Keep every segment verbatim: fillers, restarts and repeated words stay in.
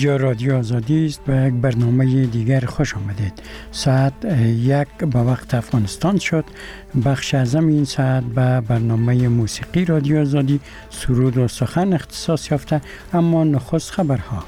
اینجا رادیو آزادی است و یک برنامه دیگر خوش آمدید. ساعت یک به وقت افغانستان شد. بخش اعظم این ساعت به برنامه موسیقی رادیو آزادی سرود و سخن اختصاص یافته. اما نخست خبرها.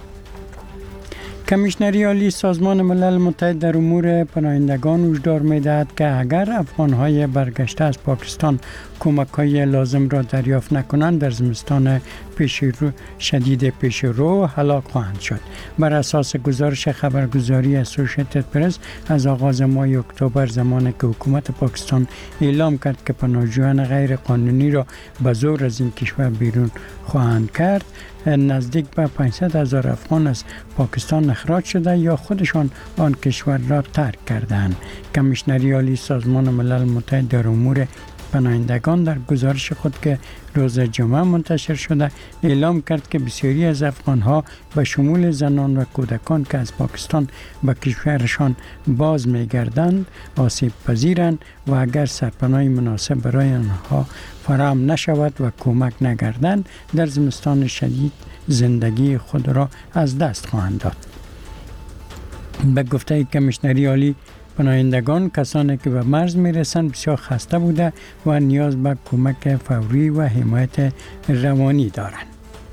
کمیشنری عالی سازمان ملل متحد در امور پناهندگان هشدار می‌دهد که اگر افغان‌های برگشته از پاکستان کمک‌های لازم را دریافت نکنند در زمستان پیش رو شدید پیش رو هلاک خواهند شد. بر اساس گزارش خبرگزاری اسوسییتد پرس از آغاز ماه اکتبر، زمانی که حکومت پاکستان اعلام کرد که پناهجویان غیر قانونی را به زور از این کشور بیرون خواهند کرد، نزدیک به پانصد هزار افغان از پاکستان اخراج شده یا خودشان آن کشور را ترک کردند. کمیشنری عالی سازمان ملل متحد در امور پناهندگان در گزارش خود که روز جمعه منتشر شده اعلام کرد که بسیاری از افغانها به شمول زنان و کودکان که از پاکستان به کشورشان باز می‌گردند آسیب پذیرند و اگر سرپناه مناسب برای آنها فراهم نشود و کمک نگردند در زمستان شدید زندگی خود را از دست خواهند داد. به گفته کمیشنری عالی پناهندگان کسانی که به مرز میرسند بسیار خسته بوده و نیاز به کمک فوری و حمایت روانی دارند.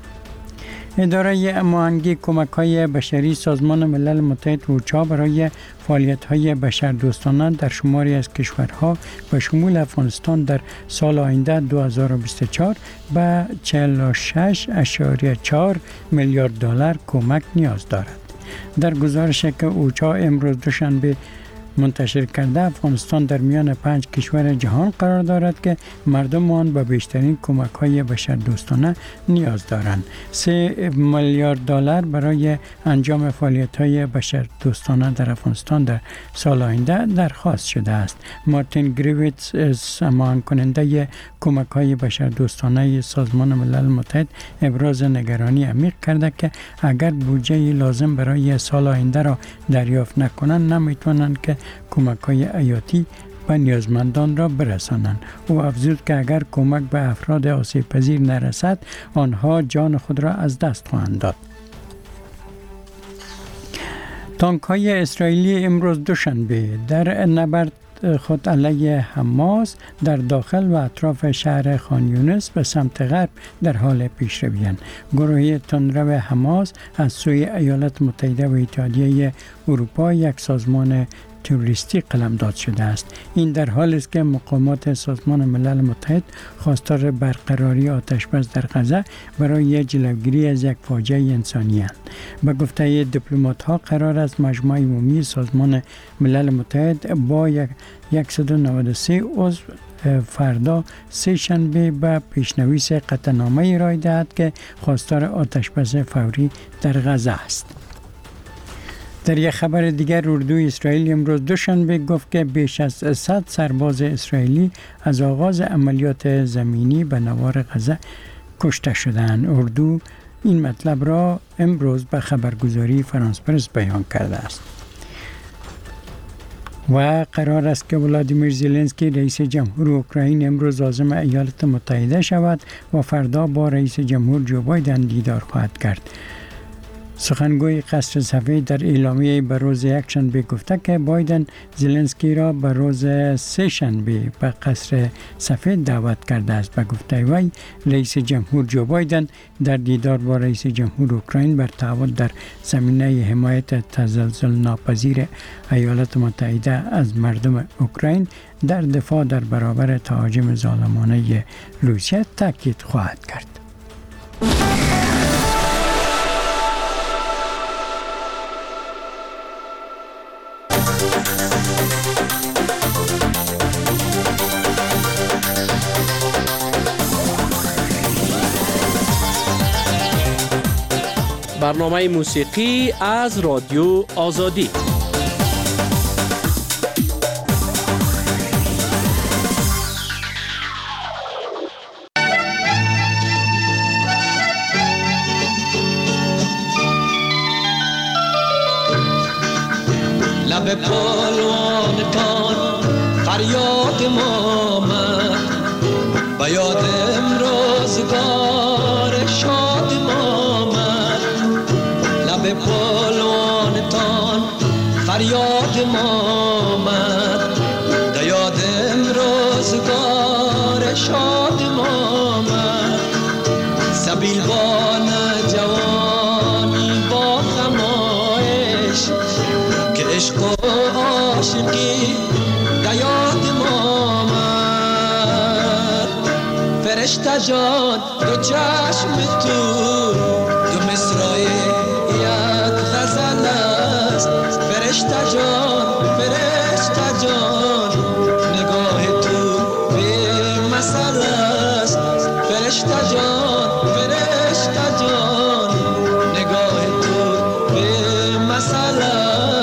اداره هماهنگی کمک‌های بشری سازمان ملل متحد اوچا برای فعالیت‌های بشردوستانه در شماری از کشورها به شمول افغانستان در سال آینده دو هزار و بیست و چهار به چهل و شش ممیز چهار میلیارد دلار کمک نیاز دارد. در گزارشی که اوچا امروز دوشنبه منتشر کرده، افغانستان در میان پنج کشور جهان قرار دارد که مردم آن به بیشترین کمک‌های بشردوستانه نیاز دارند. سه میلیارد دلار برای انجام فعالیت‌های بشردوستانه در افغانستان در سال آینده درخواست شده است. مارتین گریویتس، همان کننده کمک‌های بشردوستانه سازمان ملل متحد، ابراز نگرانی عمیق کرده که اگر بودجه لازم برای سال آینده را دریافت نکنند نمی‌توانند که کمک‌های حیاتی به نیازمندان را برسانند. او افزود که اگر کمک به افراد آسیب پذیر نرسد آنها جان خود را از دست خواهند داد. تانک‌های اسرائیلی امروز دوشنبه در نبرد خود علیه حماس در داخل و اطراف شهر خان یونس به سمت غرب در حال پیشروی‌اند. گروه تندرو حماس از سوی ایالات متحده و اتحادیه اروپا یک سازمان تروریستی قلمداد شده است. این در حالی است که مقامات سازمان ملل متحد خواستار برقراری آتشبس در غزه برای جلوگیری از یک فاجعه انسانی اند. به گفته دیپلمات‌ها قرار است مجمع عمومی سازمان ملل متحد با صد و نود و سه عضو فردا سه شنبه به پیشنویس قطعنامه ارائه دهد که خواستار آتشبس فوری در غزه است. در یک خبر دیگر، اردوی اسرائیل امروز دوشنبه گفت که بیش از صد سرباز اسرائیلی از آغاز عملیات زمینی به نوار غزه کشته شدند. اردو این مطلب را امروز به خبرگزاری فرانس پرس بیان کرده است. و قرار است که ولادیمیر زلنسکی رئیس جمهور اوکراین امروز عازم ایالات متحده شود و فردا با رئیس جمهور جو بایدن دیدار خواهد کرد. سخنگوی قصر سفید در اعلامیه به روز یکشنبه گفته که بایدن زلنسکی را به روز سه شنبه به قصر سفید دعوت کرده است. به گفته وی رئیس جمهور جو بایدن در دیدار با رئیس جمهور اوکراین بر تعهد در زمینه حمایت تزلزل ناپذیر ایالات متحده از مردم اوکراین در دفاع در برابر تهاجم ظالمانه روسیه تاکید خواهد کرد. برنامه موسیقی از رادیو آزادی. لب پالوانتان فریاد ما من و یاد امروزگار شاد ما من. لب روزگار شادمانت، سبیلوان جوانی با خمایش که عشق و عاشقی دیاد مامد. فرشته جان دو چشم تو دو مصرای یک غزل است. فرشته جان فرشته جان نگاه تو به مثل است. فرشته جان فرشته جان نگاه تو به مثل است.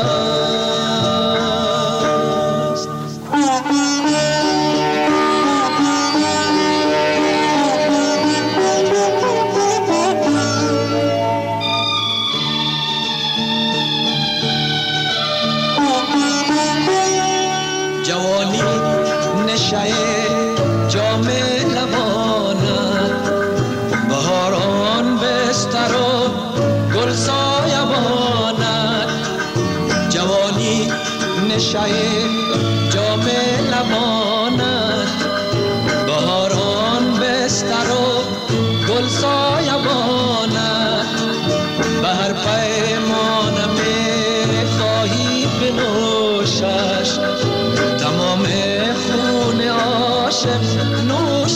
جوانی نشه جام لبانت، بهاران بستر و گل سایبانت. جوانی نشه جام لبانت، بهاران بستر و گل سایبانت. به هر پیمانم خواهی بنوشش، تمام خون عاشق نوش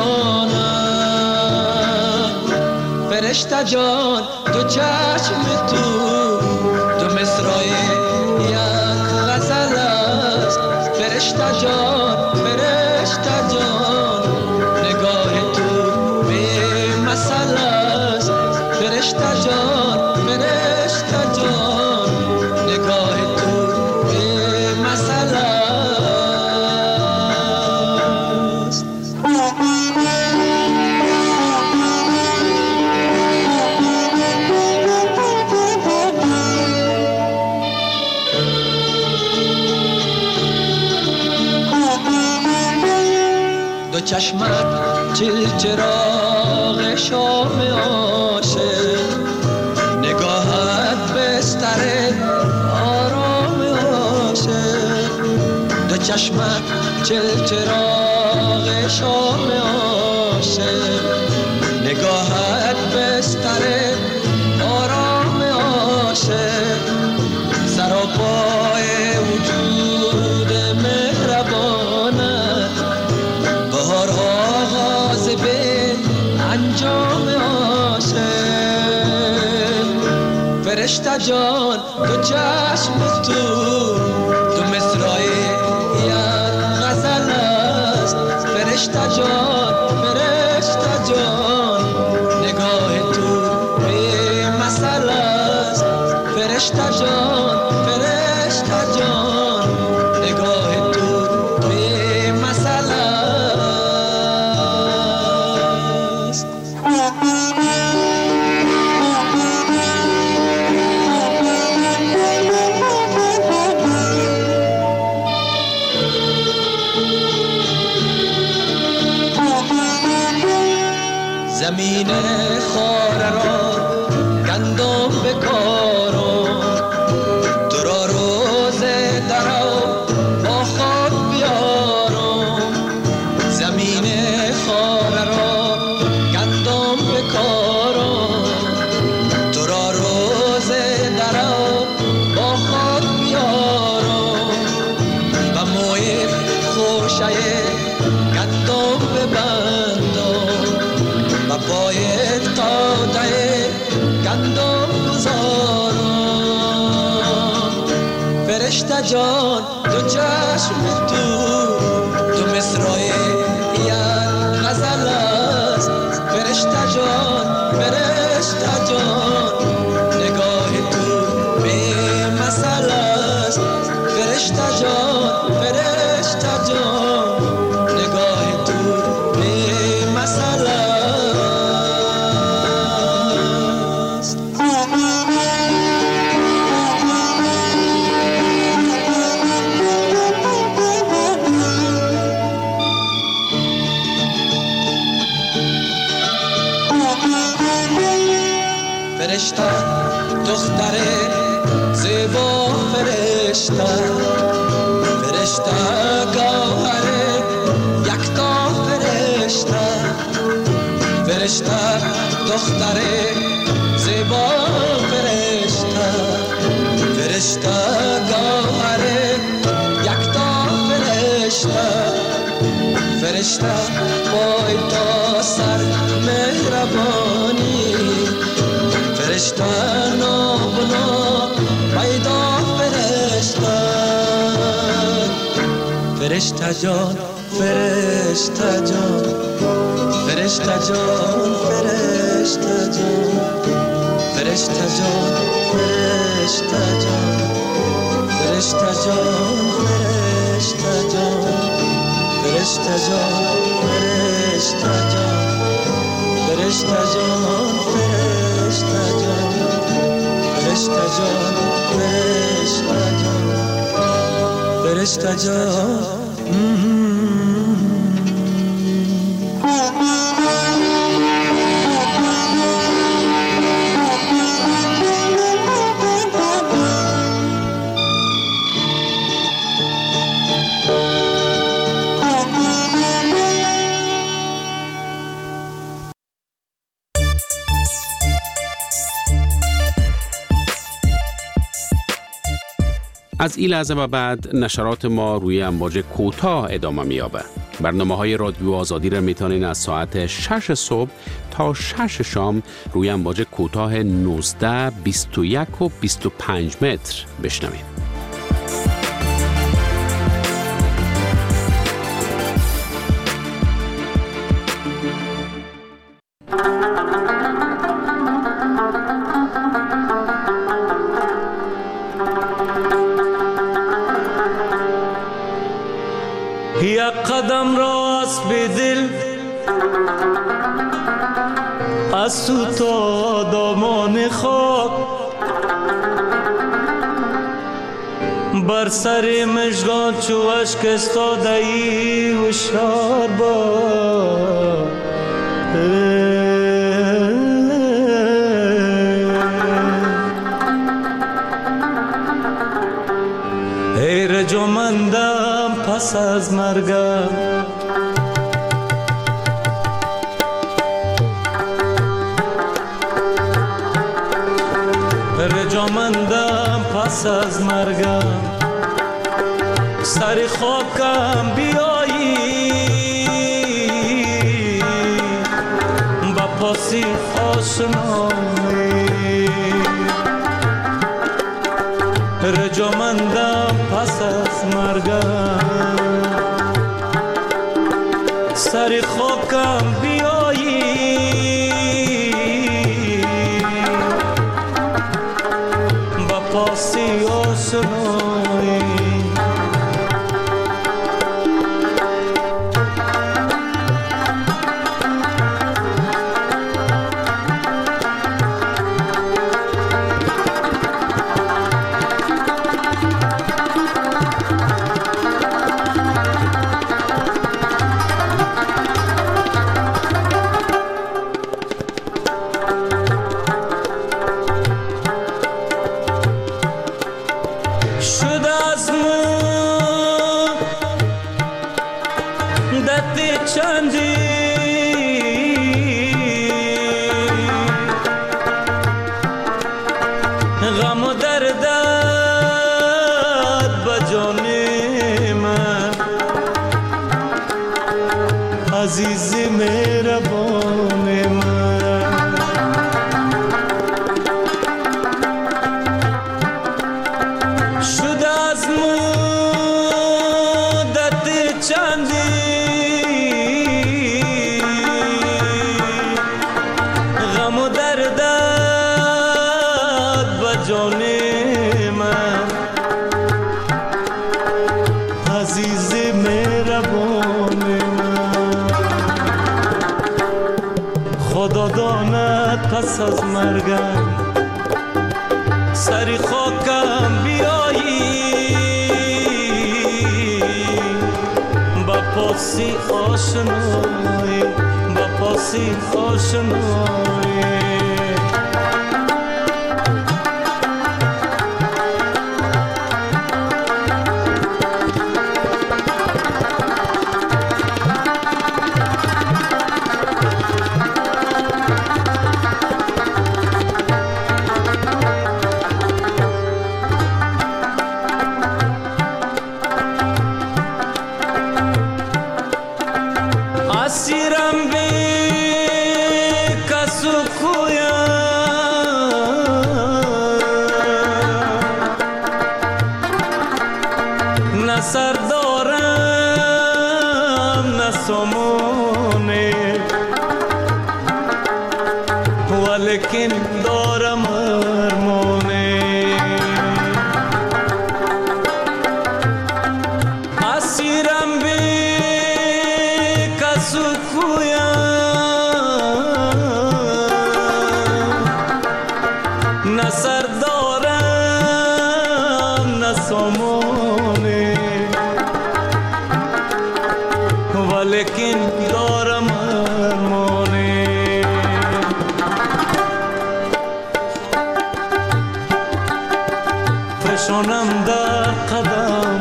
جانم. فرشته جان دو چشم تو دو مصرای یک غزل است. فرشته جان فرشته جان نگاه تو به مثل است. فرشته جان فرشته جان نگاه تو به مثل است. دو چشمت چل چراغ شام عاشق، نگاهت بستر آرام عاشق. دو چشمت چل چراغ شام عاشق، نگاهت بستر آرام عاشق. سراپای وجود مهربانت، بهار آغاز به انجام عاشق. فرشته جان دو چشم تو دو مصرای یک غزل است. فرشته جان فرشته جان نگاه تو به مثل است. فرشته جان فرشته جان نگاه تو به مثل است. زمین خاره را گندم بکارم، تو را روز درو با خود بیارم. زمین خاره را گندم بکارم، تو را روز درو با خود بیارم. و موی خوشه گندم ببندم، و پای تاده گندم گذارم. فرشته جان دو چشم تو دو مصرای یک غزل است. فرشته جان فرشته جان نگاه تو به مثل است. فرشته جان فرشته جان نگاه تو به مثل است. فرشته دختر زیبا فرشته، فرشته گوهر فرشته دختر زیبا فرشته فرشته گوهر یکتا فرشته فرشته پای تا سر مهربانی فرشته نابنا پیدا فرشته فرشته جان فرشته جان فرشته جان فرشته جان فرشته جان فرشته جان فرشته جان فرشته جان فرشته جان فرشته جان فرشته جان فرشته جان فرشته جان فرشته جان فرشته جان از این لحظه و بعد نشرات ما روی امواج کوتاه ادامه می‌یابد. برنامه‌های رادیو آزادی را میتونین از ساعت شش صبح تا شش شام روی امواج کوتاه نوزده، بیست و یک و بیست و پنج متر بشنوید. یک قدم راست به دل از تو تا دامان خاک بر سر مژگان چو اشک استاده ای هوشیار باش ای رجامندم پس از مرگم رجامندم پس از مرگم سر خاکم بیایی با پاسی آشنایی رجامندم پس از مرگم سر خاکم بیایی با پاسی آشنایی غم و دردت بجان من عزیز مهربان من شد از مدت چندی غم و دردت جان من عزیز مهربان من خدا داند پس از مرگم سر خاکم بیایی با پاسی آشنایی با پاسی آشنایی اسیرم به کس و کویم، نه سر دارم نه سامانه، ولیکن دارم ارمانه. اسیرم به کس و کویم، نه سر دارم نه سامانه، ولیکن دارم ارمانه. فشانم در قدم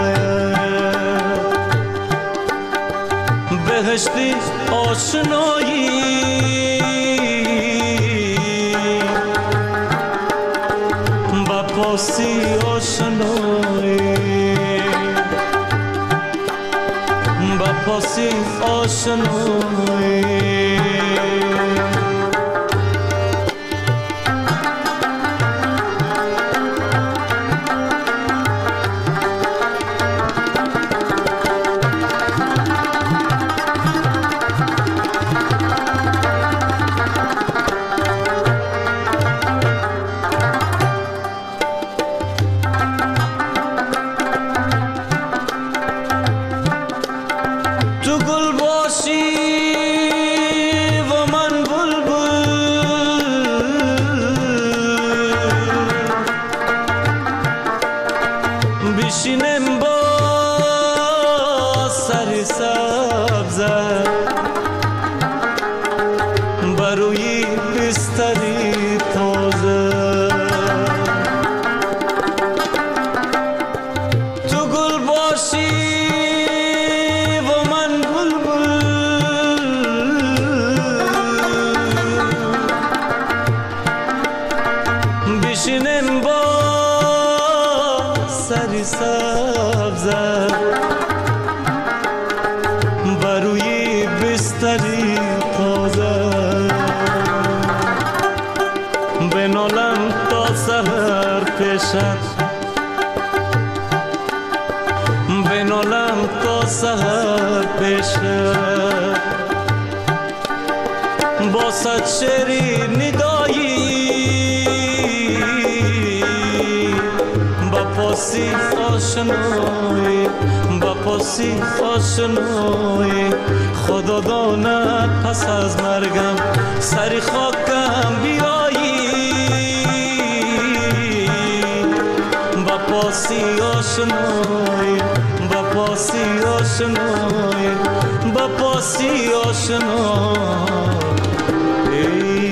هایت بهشتی آشنایی، با پاسی آشنایی، با پاسی آشنایی. تو گل باشی و من بلبل، بشینم با سر سبزت بروی بستری تازه. تو گل باشی بشینم با سری سبزت بروی بستری تازه، بنالم تا سحر پیشت، بنالم تا سحر پیشت، با صد شعری ندایی، با پاسی آشنایی، با پاسی آشنایی. خدا داند پس از مرگم سری خاکم بیایی، با پاسی آشنایی، با پاسی آشنایی، با پاسی آشنایی.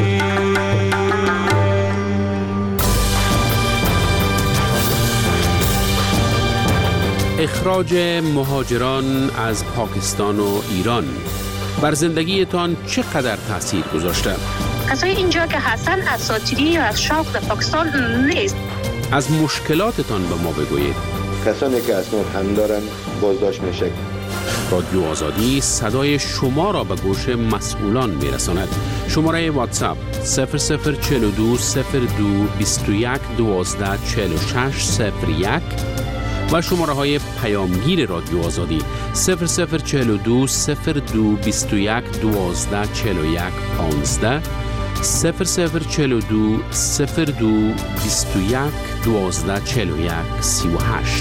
اخراج مهاجران از پاکستان و ایران بر زندگیتان چقدر تاثیر گذاشته؟ کسای اینجا که هستن اساطیری یا از شوق در پاکستان نیست. از مشکلاتتان به ما بگویید. کسانی که اسناد هم دارن بازداشت میشه. رادیو آزادی صدای شما را به گوش مسئولان میرساند. شماره واتساپ صفر صفر چهل و دو صفر دو بیست و یک دوازده چهل و شش صفر یک و شماره های پیامگیر رادیو آزادی صفر صفر چهل و دو صفر دو بیست و یک دوازده چهل و یک پانزده صفر صفر چهل و دو صفر دو بیست و یک دوازده چهل و یک سی و هشت.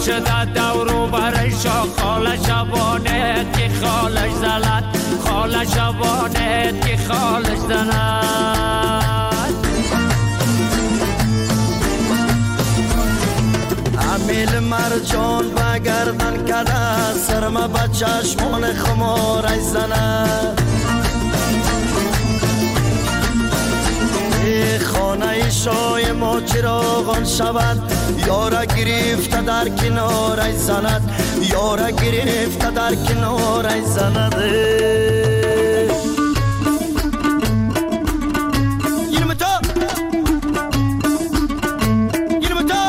شده دورو برشا خال شبانه که خالش زند خال شبانه که خالش زند امیل مرجان بگردن کده سرما به چشمان خمارش زند خانه شای ما چراغان شود یارا گرفته در کنارش زند یارا گرفته در کنارش زند گیرم تو گیرم تو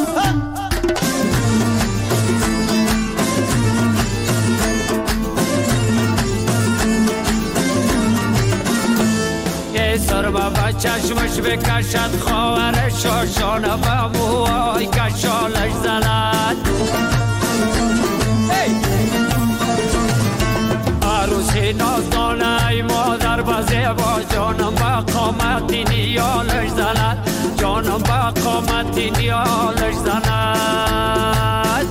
سر با چشمش بکشد خواهر شاشانه و موهای کشالش زند عروسی نازدانه ای مادر بزه با جانم با قامتی نیالش زند جانم با قامتی نیالش زند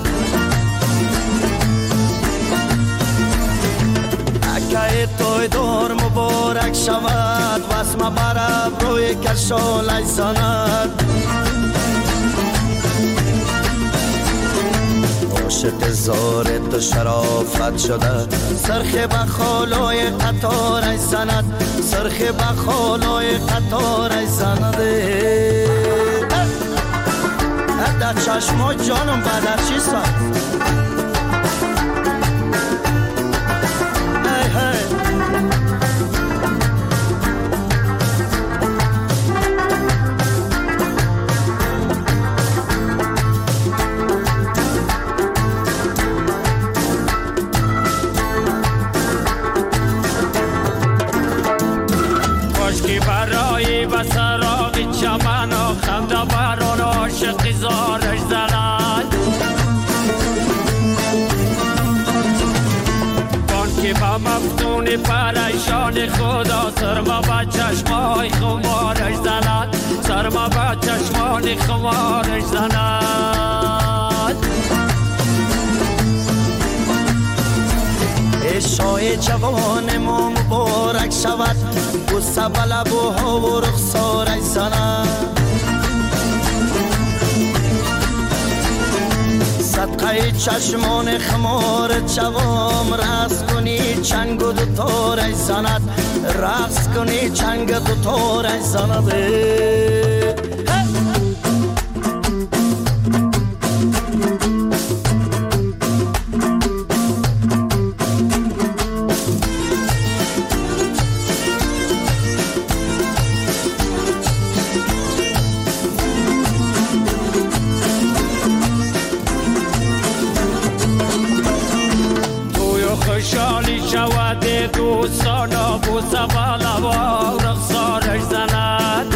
که توی دور مبارک شود واسم برب روی کشالش زند عاشق زار تو شرافت شده سرخ بخالای قطارش زند سرخ بخالای قطارش زند در چشمای جانم بدر چی سند زارش زند کن که با مفتون پریشان خدا سرما با چشمای خمارش زند سرما با چشمان خمارش زند شای جوان ما مبارک شود بوسه به لبوها و رخسارش زند صدقه چشمان خمار جوام رقص کنی چنگ و دوتارش زند رقص کنی چنگ دوتارش زند خوشحالی شود دوستانا بوسه بالا و رخسارش زند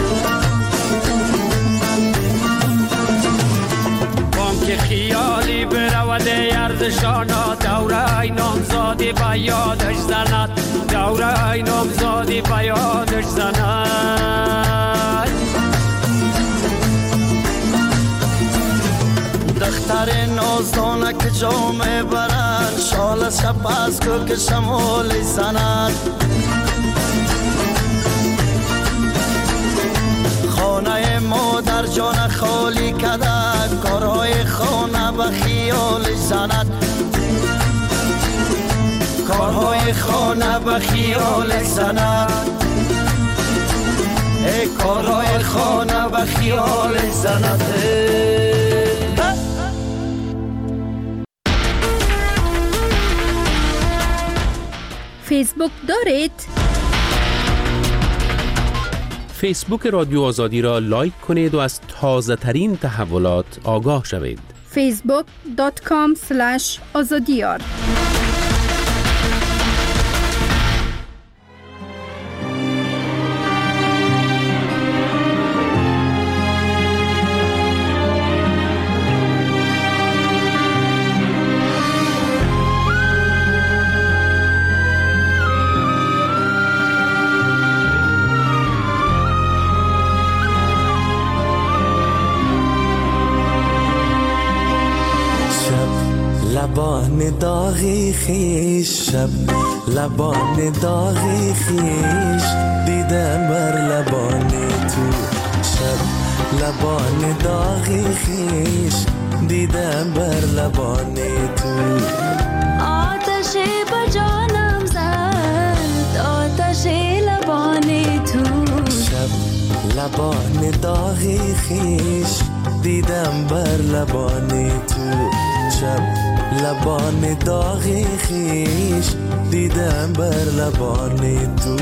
بام که خیالی برود یردشانا دوره نامزادی به یادش زند دوره نامزادی به یادش زند دختر نازدانه که جامه برند شال سپس کو که شمالی زند خانه مادر جان خالی کده کارهای خانه به خیالش زند کارهای خانه به خیالش زند ای کارهای خانه به خیالش زند فیسبوک دارید؟ فیسبوک رادیو آزادی را لایک کنید و از تازه ترین تحولات آگاه شوید. فیسبوک دات کام اسلش آزادیار لبان داغی خیش، شب لبان داغی خیش دیدم بر لبان تو، شب لبان داغی خیش دیدم بر لبان تو. آتش به جانم زد آتش لبان تو، شب لبان داغی خیش دیدم بر لبان تو، شب لبان داغی خیش دیدم بر لبان تو.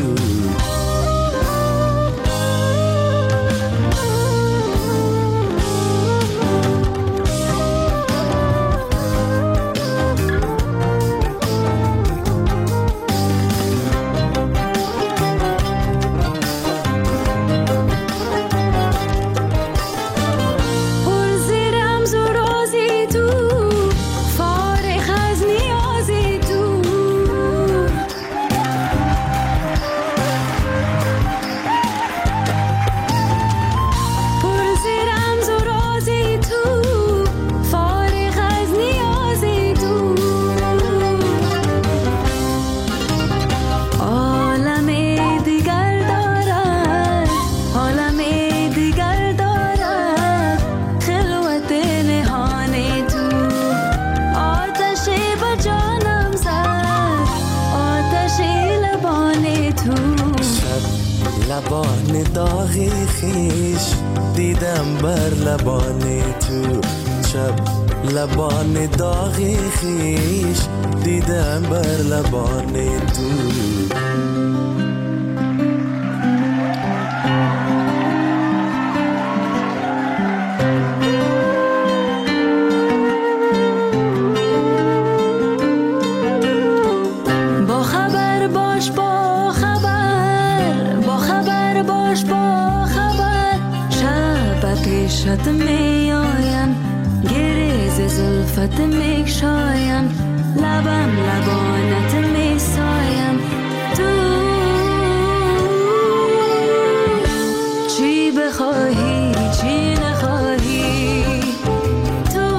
لبان داغی خیش دیدم بر لبان تو، شب لبان داغی خیش دیدم بر لبان تو. شد می آیم گریز زلفت می شایم، لبم لبانت می سایم. تو چی بخواهی چی نخواهی، تو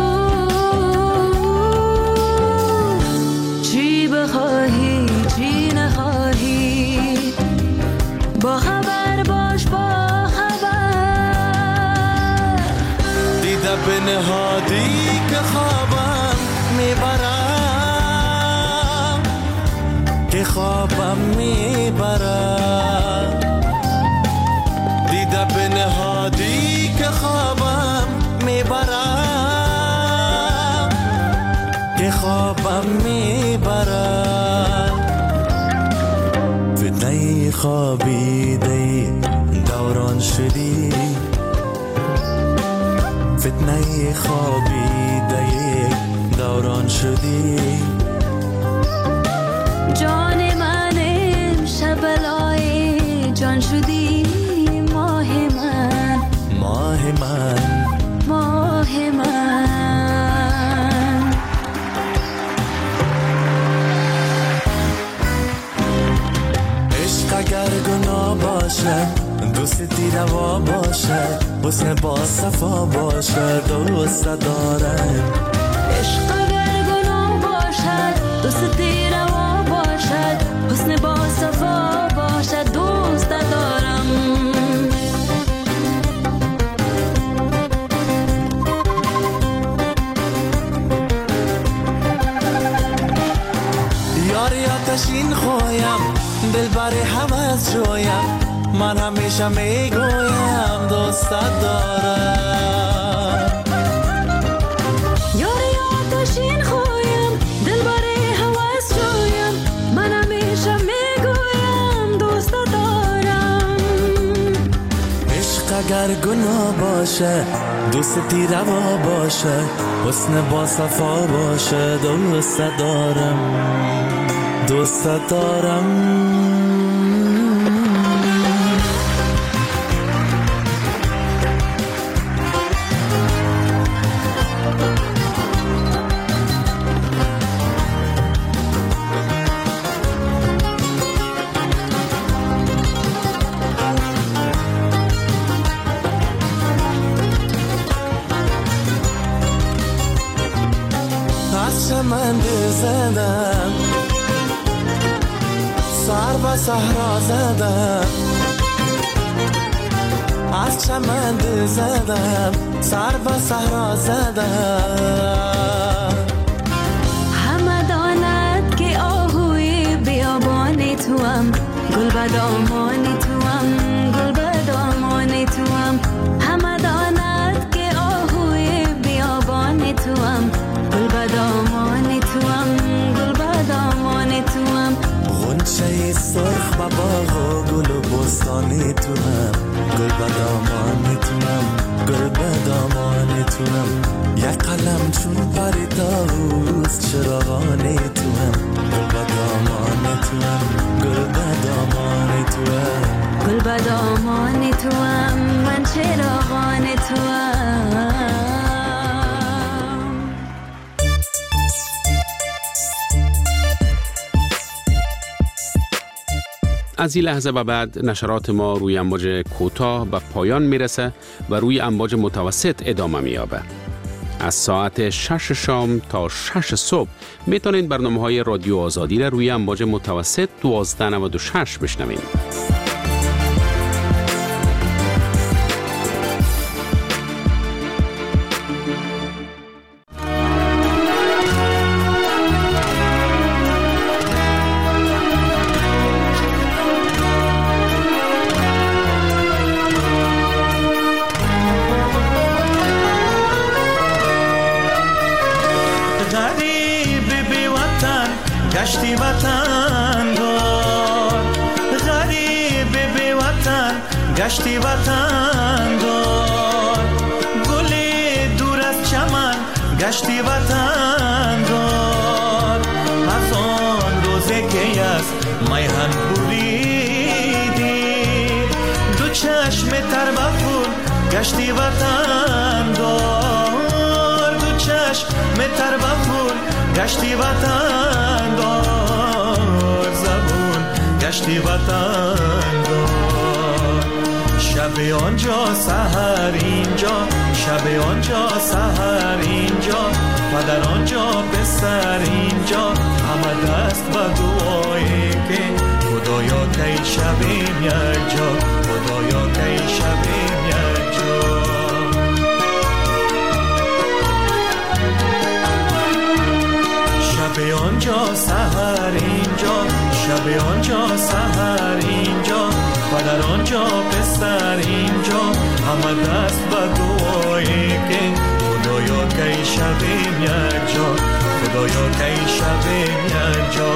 چی بخواهی چی نخواهی، با خبر باش با به نهادی که خوابم میبرم، که خوابم میبرم. دیده به نهادی که خوابم میبرم، که خوابم میبرم. فتنه خوابیده دوران شدی، فتنه خوابیده دوران شدی. جان من امشب بلای جان شدی، ماه من ماه من ماه من. عشق اگر گناه باشد دوستی روا باشد، حسن با صفا باشد دوست دارم. عشق اگر گناه باشد دوستی روا باشد، حسن با صفا باشد دوست دارم. یاری آتشین خوایم دل بر حوض جویم، من همیشه میگویم دوست دارم. یاری آتشین خوایم دل بر حوض جویم، من همیشه میگویم دوست دارم. عشق اگر گناه باشه دوستی روا باشه، حسن با صفا باشه دوست دارم دوست دارم. از چمن دل زدم سر و صحرا زدم از چمن دل زدم سر و صحرا زدم همه داند که آهوی بیابان توام گل بدامان توام گل بدامان توام همه داند که آهوی بیابان توام گل بدامان توام گل بدامان توام غنچه سرخ و باغ و گل و بستان توام گل بدامان توام گل بدامان توام یک قلم چون پری طاووس چراغان توام گل بدامان توام گل بدامان توام گل بدامان توام من چراغان توام. از این لحظه و بعد نشرات ما روی امواج کوتاه به پایان میرسه و روی امواج متوسط ادامه میابه. از ساعت شش شام تا شش صبح میتونید برنامه های رادیو آزادی را روی امواج متوسط دوازده نود و شش بشنوید. گشتی وطن دار غریب بی وطن گشتی وطن دار گلی دور از چمن گشتی وطن دار از آن روزه که از میهن بریدی دو چشم تر و خون گشتی وطن دار دو چشم تر و خون گشتی وطن دار زبون گشتی وطن دار شب آنجا سحر اینجا شب آنجا سحر اینجا و در آنجا پسر اینجا همه دست به دعایی که خدایا کی شبیم یک جا خدایا کی شبیم یک جا شب آنجا سحر اینجا شب آنجا سحر اینجا و در آنجا پسر اینجا همه دست به دعایی که خدایا کی شبیم یک جا خدایا کی شبیم یک جا.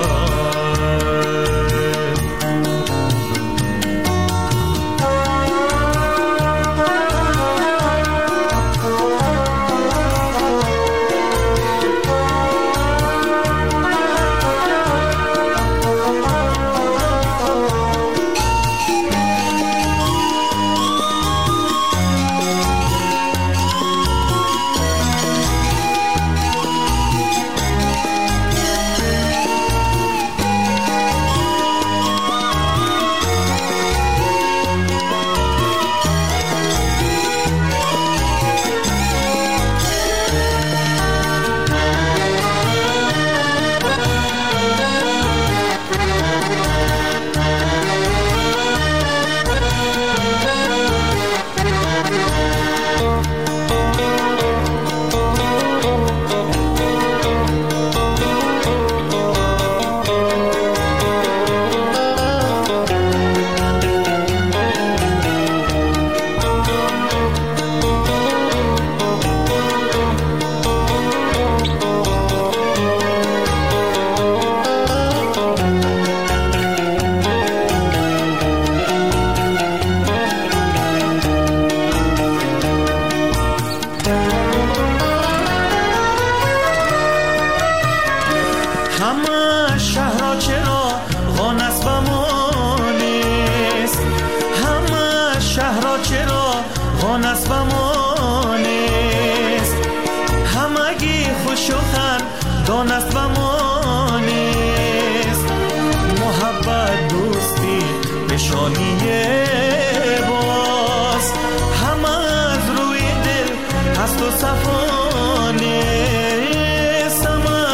هست و صفانه سما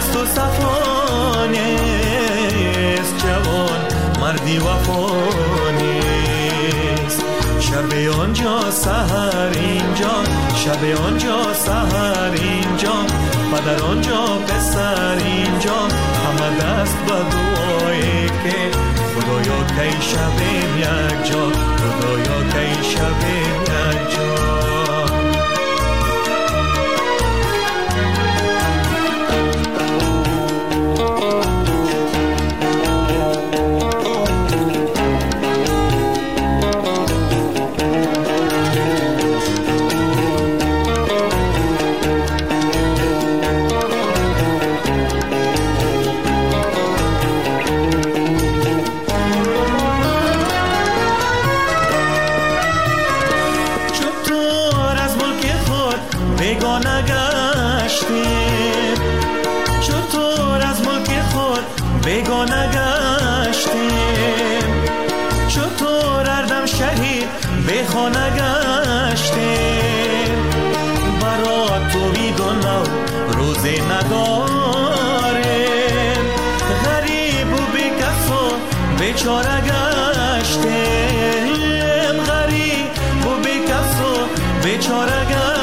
است و صفا نیست، جوان مردی وفا نیست. شب آنجا سحر اینجا، شب آنجا سحر اینجا، پدر آنجا پسر اینجا، همه دست به دعایی که خدایا کی شبیم یک جا، خدایا کی شبیم یک جا. بیگانه گشتیم، چطور اردم شهید به خانه گشتیم. برا تو بیگانه روزی نداریم، غریب و بیکس و بیچاره گشتیم، غریب و بیکس و بیچاره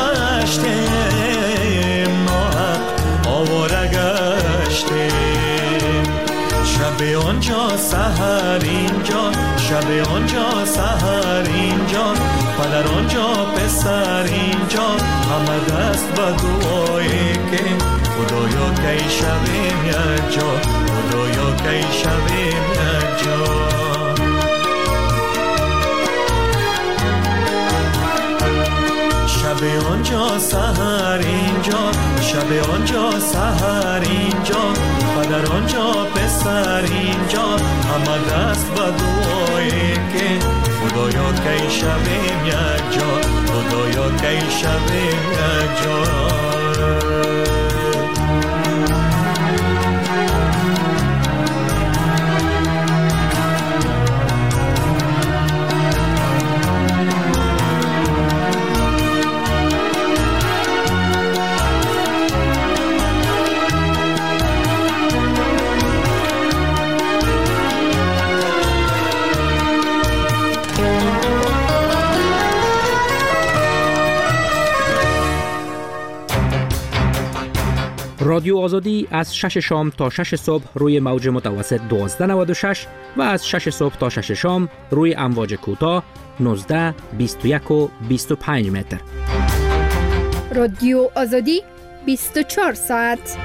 گشتیم، ناحق آواره گشتیم. شب آنجا سحر اینجا، شب آنجا سحر اینجا، پدر آنجا پسر اینجا، همه دست به دعایی که خدایا کی شبیم یک جا، خدایا کی شبیم یک جا. شب آنجا سحر اینجا، شب آنجا سحر اینجا، پدر آنجا پسر اینجا، همه دست به دعایی که خدایا کی شبیم یک جا، خدایا کی شبیم یک جا. رادیو آزادی از شش شام تا شش صبح روی موج متوسط دوازده نود و شش و از شش صبح تا شش شام روی امواج کوتاه نوزده، بیست و یک و بیست و پنج متر. رادیو آزادی بیست و چهار ساعت.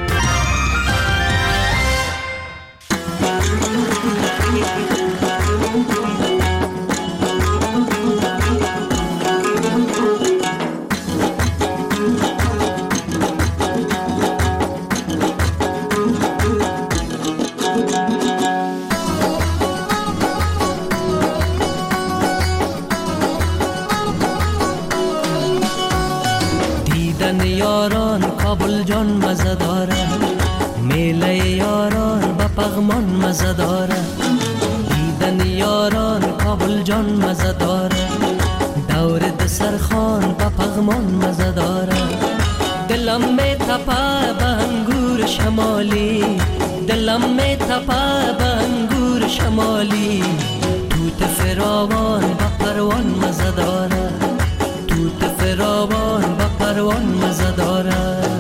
کابل جان مزه داره، میله یاران با پغمان مزه داره. دیدن یاران کابل جان مزه داره، دور دسرخان با پغمان مزه داره. دلم می تپه به انگور شمالی، دلم می تپه به انگور شمالی. توت فراوان با پروان مزه داره، توت فراوان با پروان مزه داره.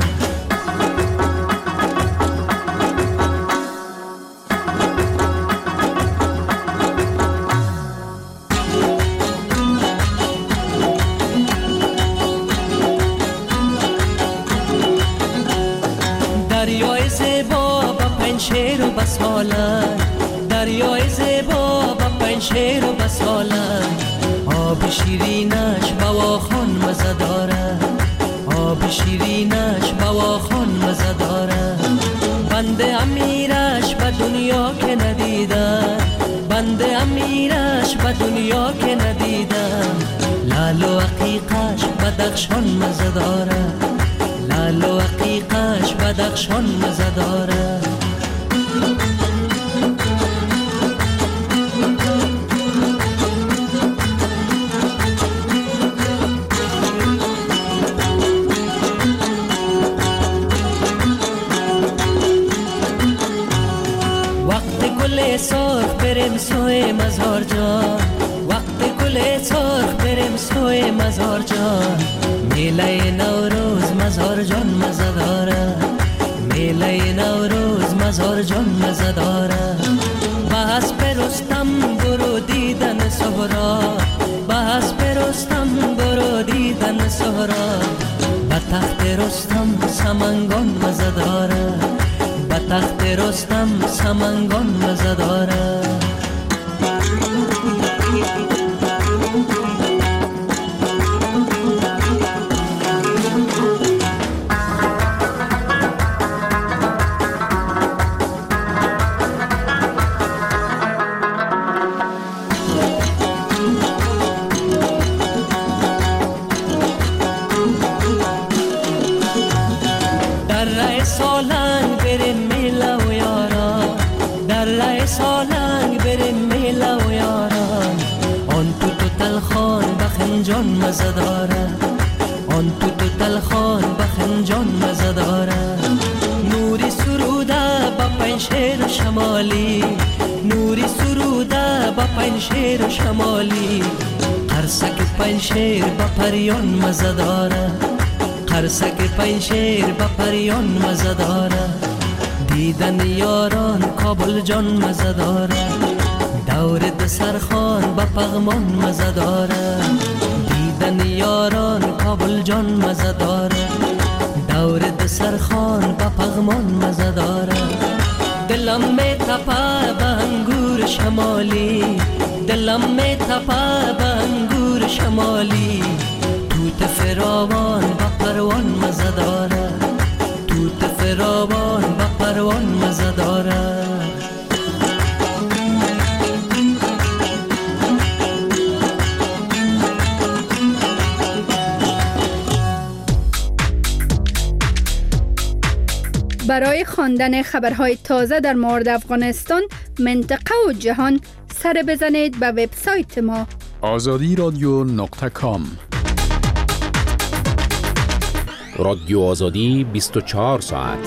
دریای زیبا با پنشیر و بسالن، دریای زیبا با پنشیر و بسالن. آب شیرینش بواخان مزه داره، آب شیرینش بواخان مزه داره. بنده امیرش به دنیا که ندیدم، بنده امیرش به دنیا که ندیدم. لال و عقیقش بدخشان مزه داره، لال و عقیقش بدخشان مزه داره. سوی مزار جان، وقت گل سرخ بریم سوی مزار جان. میله نوروز مزار جان مزه داره، میله نوروز مزار جان مزه داره. بس پرستم برو دیدن سهرا، بس پرستم برو دیدن سهرا. به تخت رستم سمنگان مزه داره، به تخت رستم سمنگان مزه داره. جان مزه داره، آن تو تو تلخان بخن جان مزه داره. نوری سروده با پنشیر شمالی، نوری سروده با پنشیر شمالی. قرصک پنشیر با پریان مزه داره، قرصک پنشیر با پریان مزه داره. دیدن یاران کابل جان مزه داره، دور دسرخان با پغمان مزه داره. دیدن یاران کابل جان مزه داره، دور دسرخان با پغمان مزه داره. دلم می تپه به انگور شمالی، دلم می تپه به انگور شمالی. توت فراوان با پروان مزه داره، توت فراوان با پروان مزه داره. برای خواندن خبرهای تازه در مورد افغانستان، منطقه و جهان سر بزنید به وبسایت ما آزادی رادیو نقطه کام. رادیو آزادی بیست و چهار ساعت.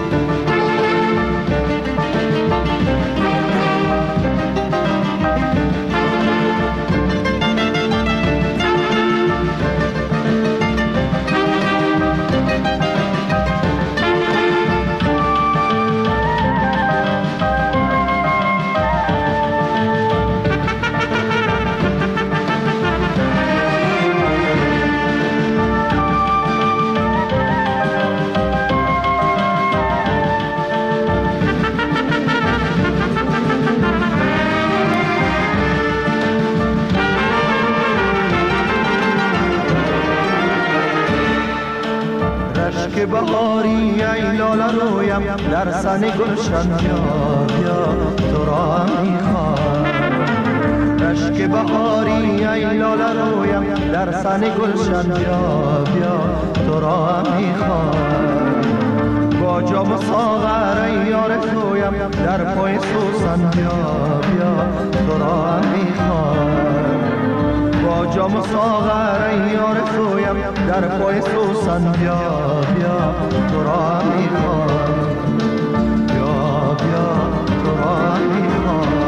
که بهاری ای لاله رویم در سن گلشن بیا بیا تو را میخوام. رشک بهاری ای لاله رویم در سن گلشن بیا بیا تو را میخوام. با جام ساغر ای یار تویم در پای سوسن بیا بیا تو را میخوام. با جام ساغر ای یار تویم در پای سوسن بیا بیا تو را میخوام. بیا بیا تو را میخوام.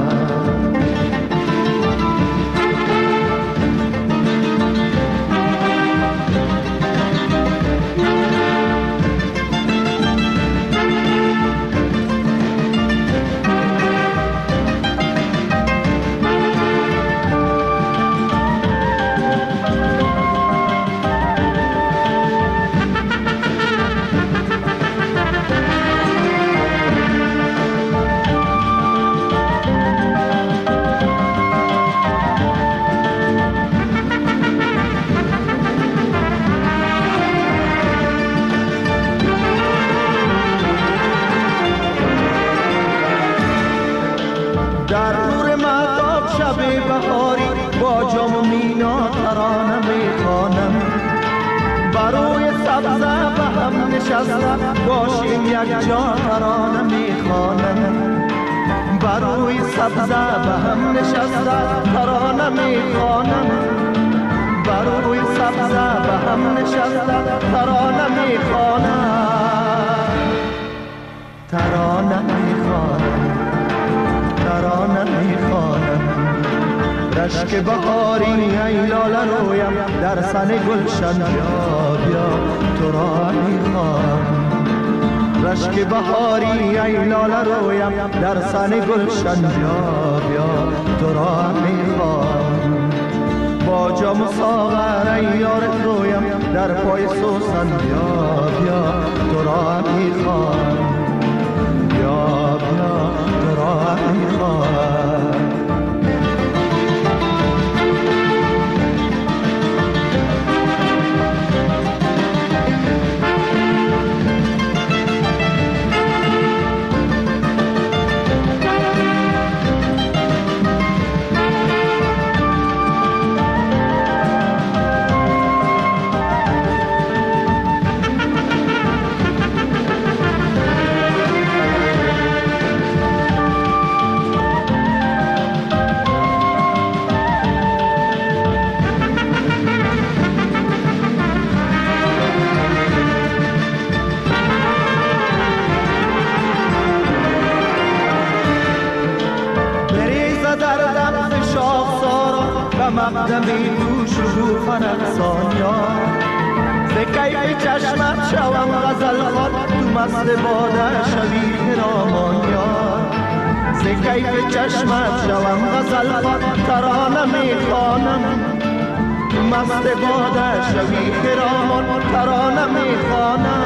باشیم یک جا ترانه میخوانم. بروی سبزه به هم نشسته ترانه میخوانم. بروی سبزه به هم نشسته ترانه میخوانم. ترانه میخوانم، ترانه میخوانم. رشک بهاری ای لاله رویم در سن گلشن بیا بیا تو را میخوام رشک بهاری ای لاله رویم در سن گلشن بیا بیا تو را میخوام با جام و ساغر ای یار رویم در پای سوسن بیا بیا تو را میخوام بیا بیا تو را میخوام مقدمی تو شکوفن افسانیا ز کیف چشمت شوم غزل خوان تو مست باده شوی خرامانیا ز کیف چشمت شوم غزل خوان ترانه میخوانم تو مست باده شوی خرامان ترانه میخوانم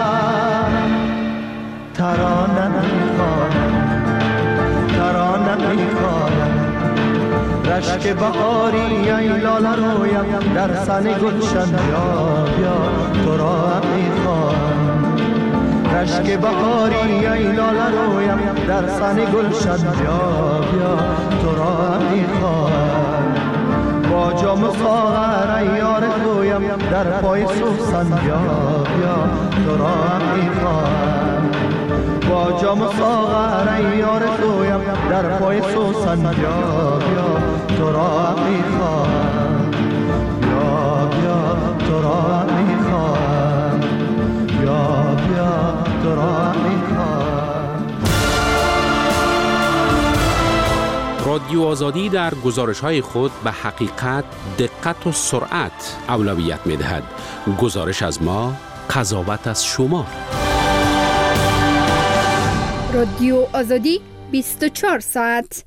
ترانه میخوانم ترانه میخوانم رشک بهاری ای لاله رویم در سن گلشن بیا بیا تو را میخوام رشک بهاری ای لاله رویم در سن گلشن بیا بیا تو را میخوام با جام و ساغر ای یار رویم در پای سوسن بیا بیا تو را میخوام با جام و ساغر ای یار رویم در پای سوسن بیا بیا تو را میخوام بیا بیا تو را میخوام بیا بیا تو را میخوام. رادیو آزادی در گزارش‌های خود به حقیقت، دقت و سرعت اولویت می‌دهد. گزارش از ما، قضاوت از شما. رادیو آزادی بیست و چهار ساعت.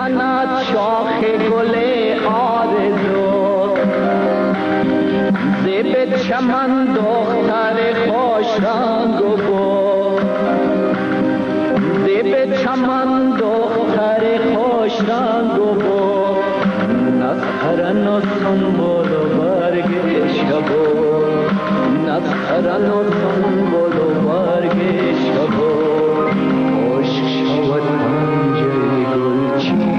تند شاخ گل آرزو زیب چمن دختر خوش رنگ و بو زیب چمن دختر خوش رنگ و بو نسخرن و سنبول و برگ شبو نسخرن و سنبول و برگ شبو عشق شود پنجه گلچین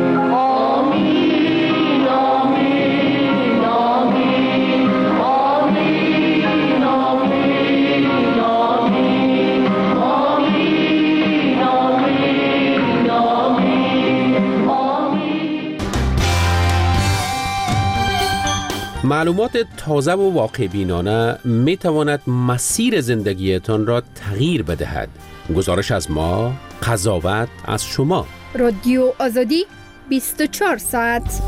آمین آمین آمین آمین آمین آمین آمین آمین آمین آمین. معلومات تازه و واقع بینانه می تواند مسیر زندگیتان را تغییر بدهد. گزارش از ما، قضاوت از شما. رادیو آزادی بیست و چهار ساعت.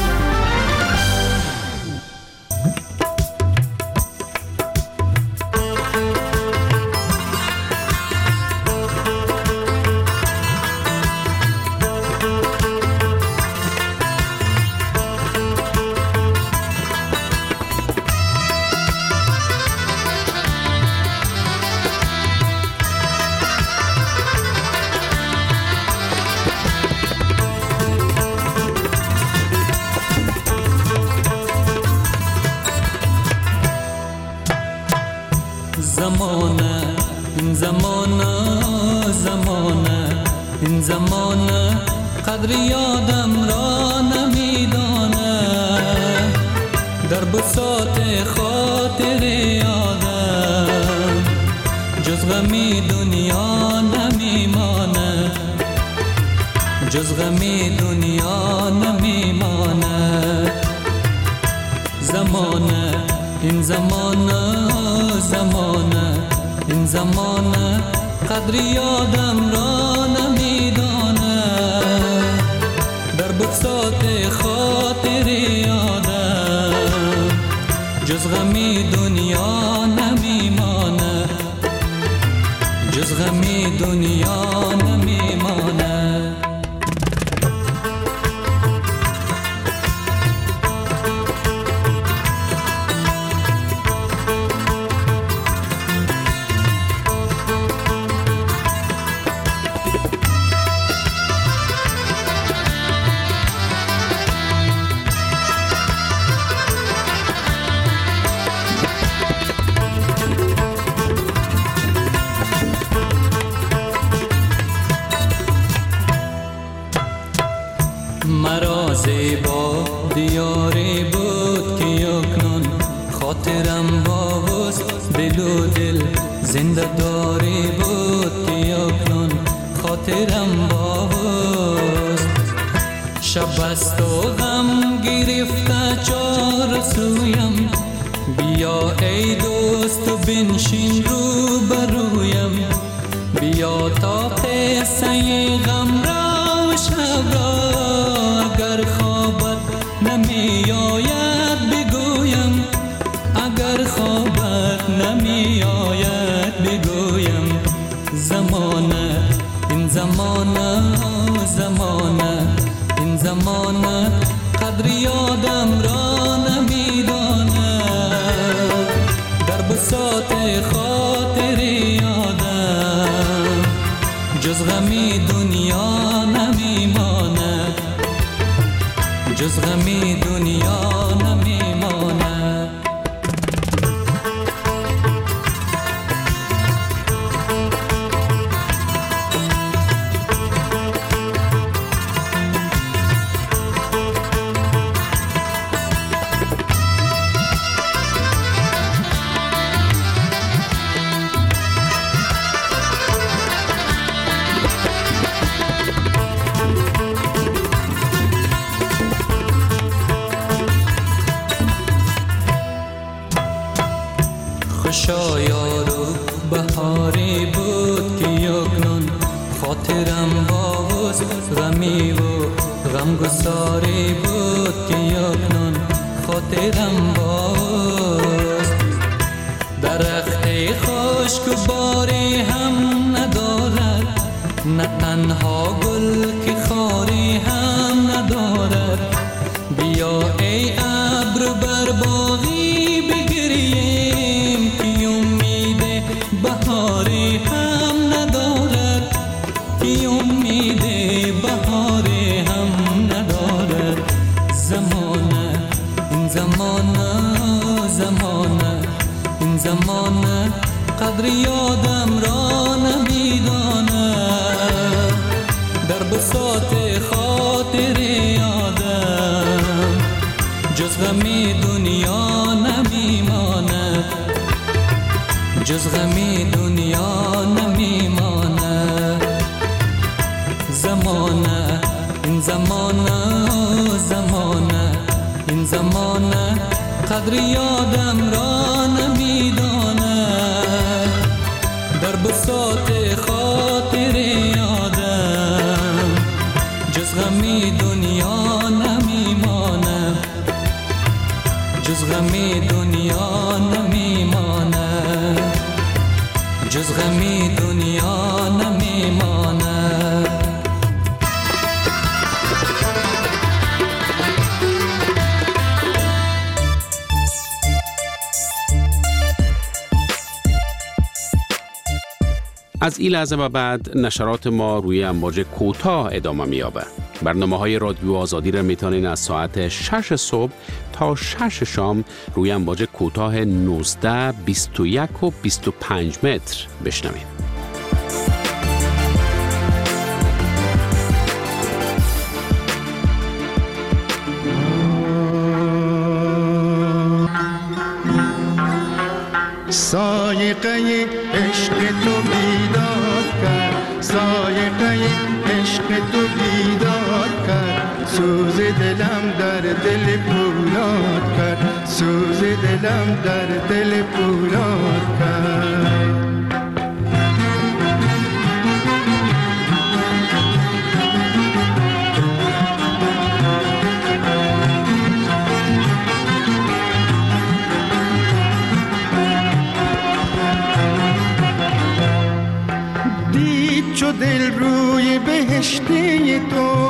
زمانه این زمانه زمانه این زمانه قدر یادم را نمیدانه در بساط خاطر یادم جز غمی دنیا نمیمانه جز غمی دنیا نمیمانه زمانه این زمانه زمانه این زمانه قدر یادم را نمیدانه در بساط خاطر یادم جز غمی دنیا نمیمانه جز غمی دنیا نمیمانه. مرا زیبا دیاری بود که یکنون خاطرم باست دل و دل زنده داری بود که یکنون خاطرم باست شب است و غم گرفته چار سویم بیا ای دوست و بنشین رو برویم بیا تا قصه غم را و شب را اگر خوابت نمی آید بگویم اگر خوابت نمی آید بگویم زمانه این زمانه زمانه این زمانه قدر یادم را نمیدانه در بساط خاطر یادم جز غمی دنیا نمیمانه جز غمی دنیا نمیمانه. شایارو بهاری بود که یکنون خاطرم باز غمی و غمگساری بود که یکنون خاطرم باز درخت خشک و باری هم ندارد نه تنها گل که خاری هم زمانه این زمانه قدر یادم را نمیدانه در بساط خاطر یادم جز غمی دنیا نمیمانه جز غمی دنیا نمیمانه زمانه این زمانه زمانه این زمانه قدر یادم را نمیدانه در بساط خاطر یادم جز غمی دنیا نمیمانه جز غمی دنیا نمیمانه جز غمی دنیا نمیمانه از این لحظه و بعد نشرات ما روی امواج کوتاه ادامه می‌یابد. برنامه‌های رادیو آزادی را میتونین از ساعت شش صبح تا شش شام روی امواج کوتاه نوزده، بیست و یک و بیست و پنج متر بشنوید. سایقه عشق تو بیدار کرد سایقه عشق تو بیدار کرد سوز دلم در دل پولاد کرد سوز دلم در دل پولاد کرد چو دل روی بهشتی تو